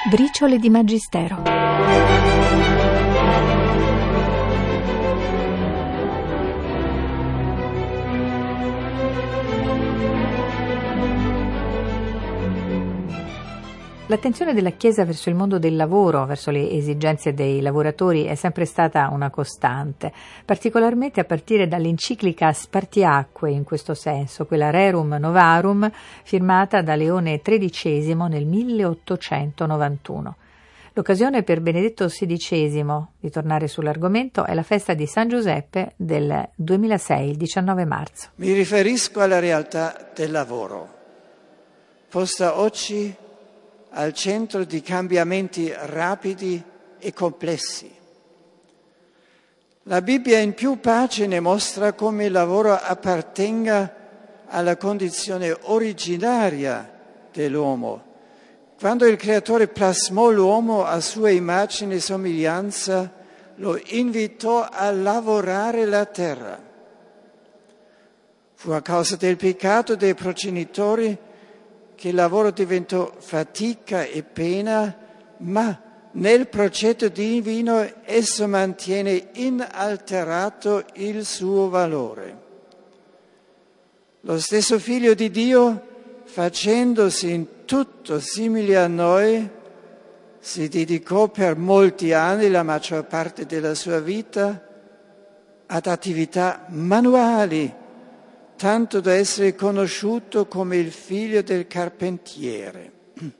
Briciole di Magistero. L'attenzione della Chiesa verso il mondo del lavoro, verso le esigenze dei lavoratori, è sempre stata una costante, particolarmente a partire dall'enciclica Spartiacque in questo senso, quella Rerum Novarum, firmata da Leone XIII nel 1891. L'occasione per Benedetto XVI di tornare sull'argomento è la festa di San Giuseppe del 2006, il 19 marzo. Mi riferisco alla realtà del lavoro, posta oggi al centro di cambiamenti rapidi e complessi. La Bibbia in più pagine mostra come il lavoro appartenga alla condizione originaria dell'uomo. Quando il Creatore plasmò l'uomo a sua immagine e somiglianza, lo invitò a lavorare la terra. Fu a causa del peccato dei progenitori che il lavoro diventò fatica e pena, ma nel progetto divino esso mantiene inalterato il suo valore. Lo stesso Figlio di Dio, facendosi in tutto simile a noi, si dedicò per molti anni, la maggior parte della sua vita, ad attività manuali, tanto da essere conosciuto come il figlio del carpentiere.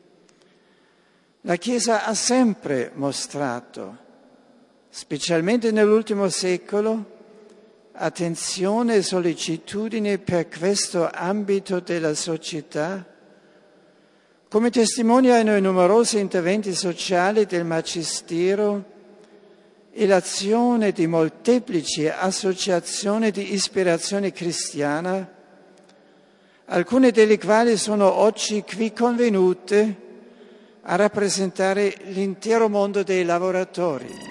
La Chiesa ha sempre mostrato, specialmente nell'ultimo secolo, attenzione e sollecitudine per questo ambito della società, come testimoniano i numerosi interventi sociali del Magistero e l'azione di molteplici associazioni di ispirazione cristiana, alcune delle quali sono oggi qui convenute a rappresentare l'intero mondo dei lavoratori.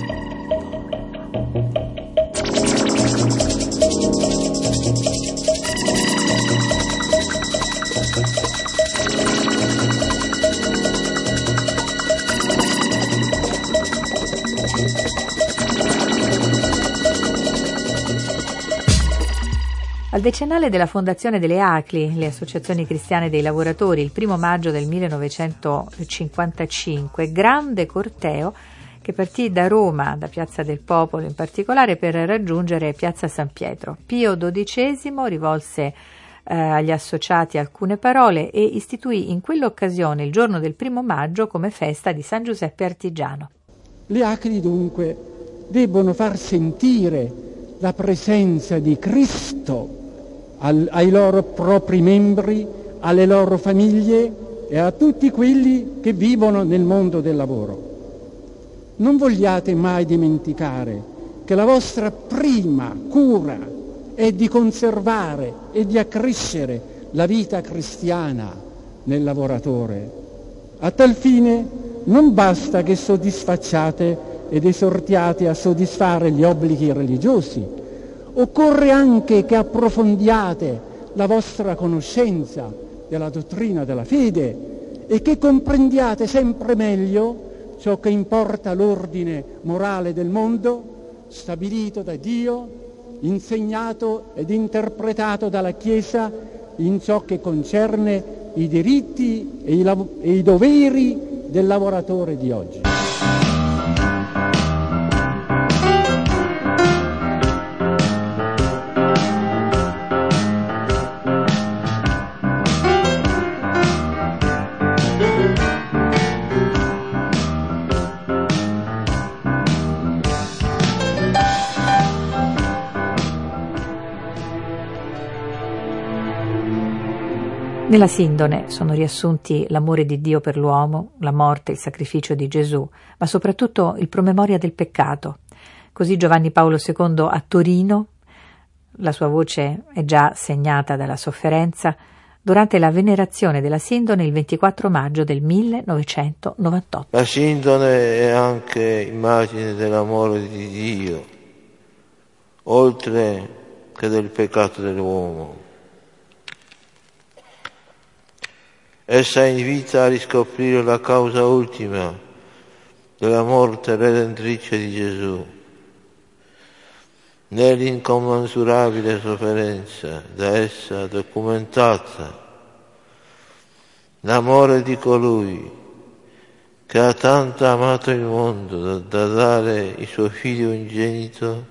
Al decennale della fondazione delle ACLI, le Associazioni Cristiane dei Lavoratori, il 1 maggio del 1955, grande corteo che partì da Roma, da Piazza del Popolo in particolare, per raggiungere Piazza San Pietro. Pio XII rivolse agli associati alcune parole e istituì in quell'occasione il giorno del 1 maggio come festa di San Giuseppe Artigiano. Le ACLI dunque debbono far sentire la presenza di Cristo ai loro propri membri, alle loro famiglie e a tutti quelli che vivono nel mondo del lavoro. Non vogliate mai dimenticare che la vostra prima cura è di conservare e di accrescere la vita cristiana nel lavoratore. A tal fine non basta che soddisfacciate ed esortiate a soddisfare gli obblighi religiosi. Occorre anche che approfondiate la vostra conoscenza della dottrina della fede e che comprendiate sempre meglio ciò che importa l'ordine morale del mondo, stabilito da Dio, insegnato ed interpretato dalla Chiesa in ciò che concerne i diritti e i doveri del lavoratore di oggi. Nella Sindone sono riassunti l'amore di Dio per l'uomo, la morte, il sacrificio di Gesù, ma soprattutto il promemoria del peccato. Così Giovanni Paolo II a Torino, la sua voce è già segnata dalla sofferenza, durante la venerazione della Sindone il 24 maggio del 1998. La Sindone è anche immagine dell'amore di Dio, oltre che del peccato dell'uomo. Essa invita a riscoprire la causa ultima della morte redentrice di Gesù, nell'incommensurabile sofferenza da essa documentata, l'amore di colui che ha tanto amato il mondo da dare il suo figlio unigenito,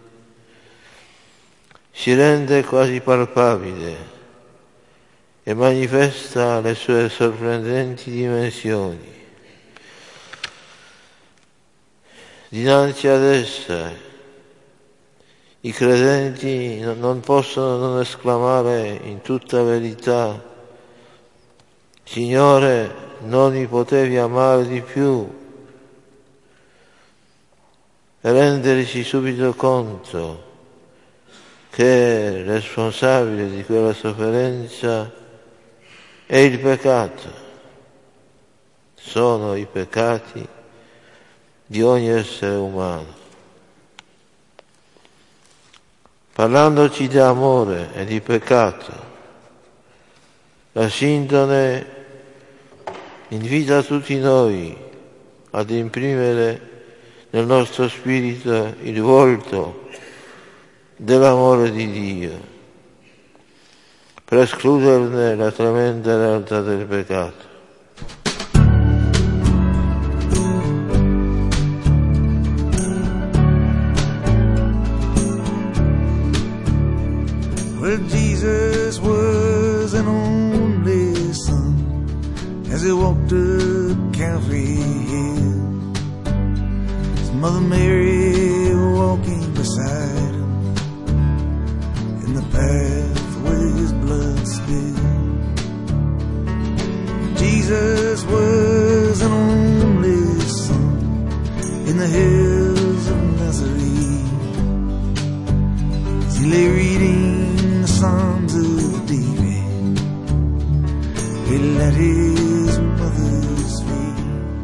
si rende quasi palpabile e manifesta le sue sorprendenti dimensioni. Dinanzi ad essa i credenti non possono non esclamare in tutta verità: Signore, non mi potevi amare di più? E rendersi subito conto che responsabile di quella sofferenza è il peccato, sono i peccati di ogni essere umano. Parlandoci di amore e di peccato, la sindone invita tutti noi ad imprimere nel nostro spirito il volto dell'amore di Dio, per escluderne la tremenda realtà del peccato. Well, Jesus was an only son as he walked up Calvary Hill. His mother Mary walking beside him in the path where his blood spilled. Jesus was an only son in the hills of Nazareth as he lay reading the Psalms of David, he let his mother's feet.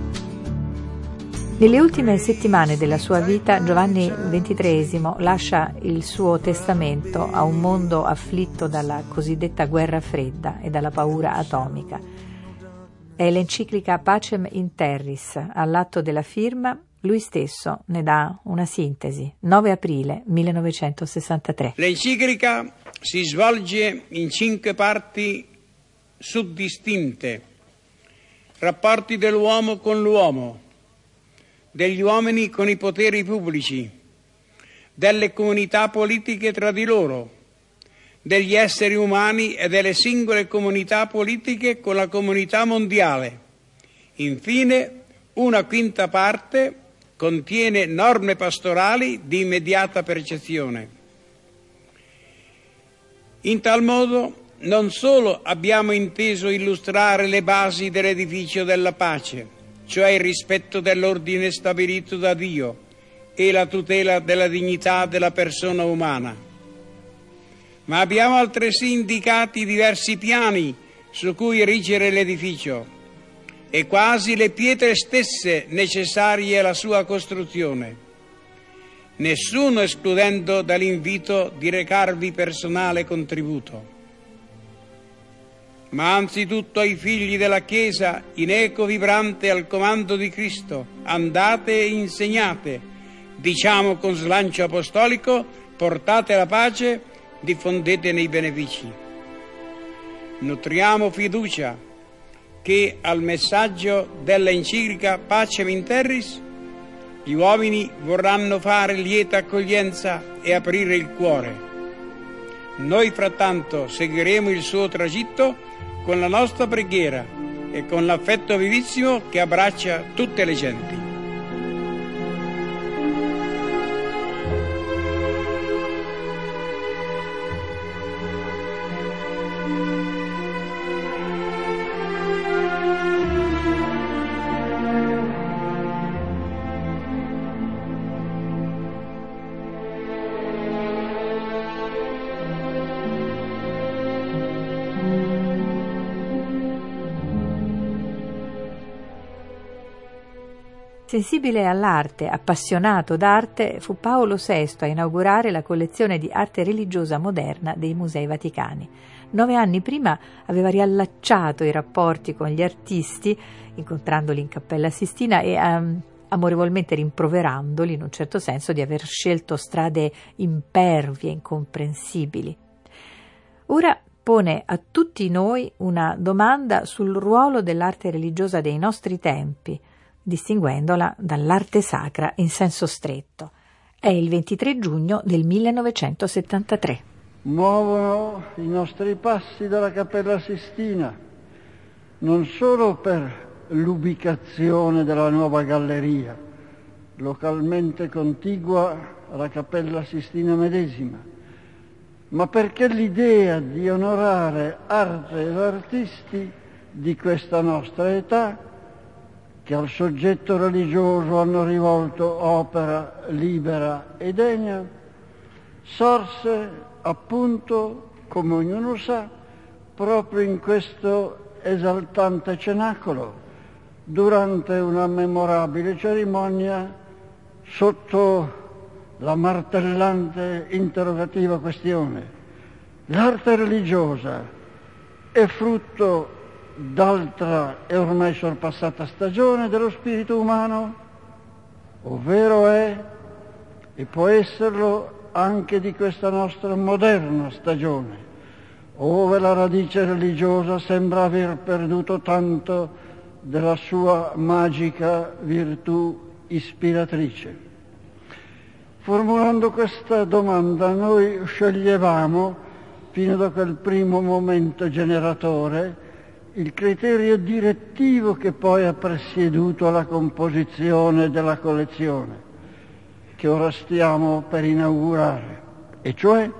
Nelle ultime settimane della sua vita Giovanni XXIII lascia il suo testamento a un mondo afflitto dalla cosiddetta guerra fredda e dalla paura atomica. È l'enciclica Pacem in Terris. All'atto della firma lui stesso ne dà una sintesi. 9 aprile 1963. L'enciclica si svolge in 5 parti suddistinte: rapporti dell'uomo con l'uomo, degli uomini con i poteri pubblici, delle comunità politiche tra di loro, degli esseri umani e delle singole comunità politiche con la comunità mondiale. Infine, una quinta parte contiene norme pastorali di immediata percezione. In tal modo non solo abbiamo inteso illustrare le basi dell'edificio della pace, cioè il rispetto dell'ordine stabilito da Dio e la tutela della dignità della persona umana, ma abbiamo altresì indicati diversi piani su cui erigere l'edificio e quasi le pietre stesse necessarie alla sua costruzione, nessuno escludendo dall'invito di recarvi personale contributo. Ma anzitutto ai figli della Chiesa, in eco vibrante al comando di Cristo, andate e insegnate, diciamo con slancio apostolico, portate la pace, diffondetene i benefici. Nutriamo fiducia che al messaggio dell'enciclica Pacem in Terris gli uomini vorranno fare lieta accoglienza e aprire il cuore. Noi frattanto seguiremo il suo tragitto con la nostra preghiera e con l'affetto vivissimo che abbraccia tutte le genti. Sensibile all'arte, appassionato d'arte, fu Paolo VI a inaugurare la collezione di arte religiosa moderna dei Musei Vaticani. 9 anni prima aveva riallacciato i rapporti con gli artisti, incontrandoli in Cappella Sistina e amorevolmente rimproverandoli, in un certo senso, di aver scelto strade impervie, incomprensibili. Ora pone a tutti noi una domanda sul ruolo dell'arte religiosa dei nostri tempi, distinguendola dall'arte sacra in senso stretto. È il 23 giugno del 1973. Muovono i nostri passi dalla Cappella Sistina, non solo per l'ubicazione della nuova galleria, localmente contigua alla Cappella Sistina medesima, ma perché l'idea di onorare arte ed artisti di questa nostra età, che al soggetto religioso hanno rivolto opera libera e degna, sorse appunto, come ognuno sa, proprio in questo esaltante cenacolo, durante una memorabile cerimonia sotto la martellante interrogativa questione: l'arte religiosa è frutto d'altra e ormai sorpassata stagione dello spirito umano, ovvero è e può esserlo anche di questa nostra moderna stagione, ove la radice religiosa sembra aver perduto tanto della sua magica virtù ispiratrice. Formulando questa domanda noi sceglievamo, fino da quel primo momento generatore, il criterio direttivo che poi ha presieduto alla composizione della collezione, che ora stiamo per inaugurare, e cioè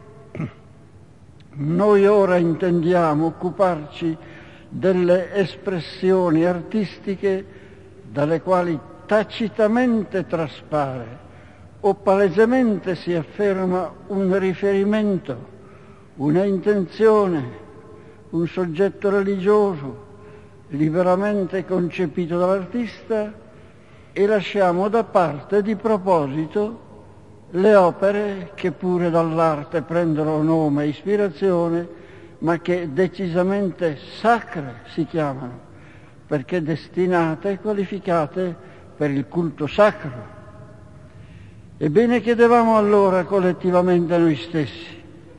noi ora intendiamo occuparci delle espressioni artistiche dalle quali tacitamente traspare o palesemente si afferma un riferimento, una intenzione, un soggetto religioso liberamente concepito dall'artista, e lasciamo da parte di proposito le opere che pure dall'arte prendono nome e ispirazione, ma che decisamente sacre si chiamano, perché destinate e qualificate per il culto sacro. Ebbene, chiedevamo allora collettivamente a noi stessi: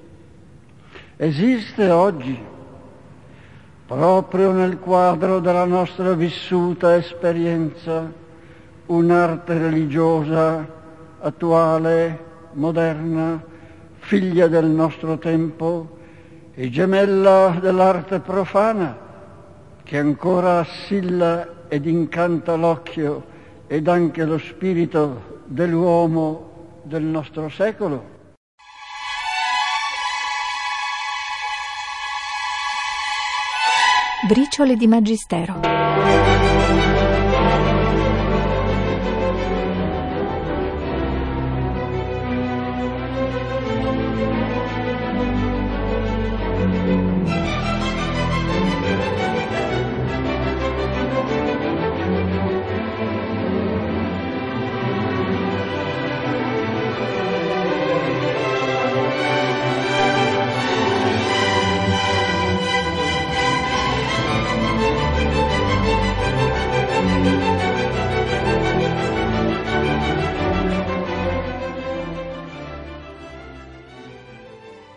esiste oggi, proprio nel quadro della nostra vissuta esperienza, un'arte religiosa attuale, moderna, figlia del nostro tempo e gemella dell'arte profana, che ancora assilla ed incanta l'occhio ed anche lo spirito dell'uomo del nostro secolo? Briciole di Magistero.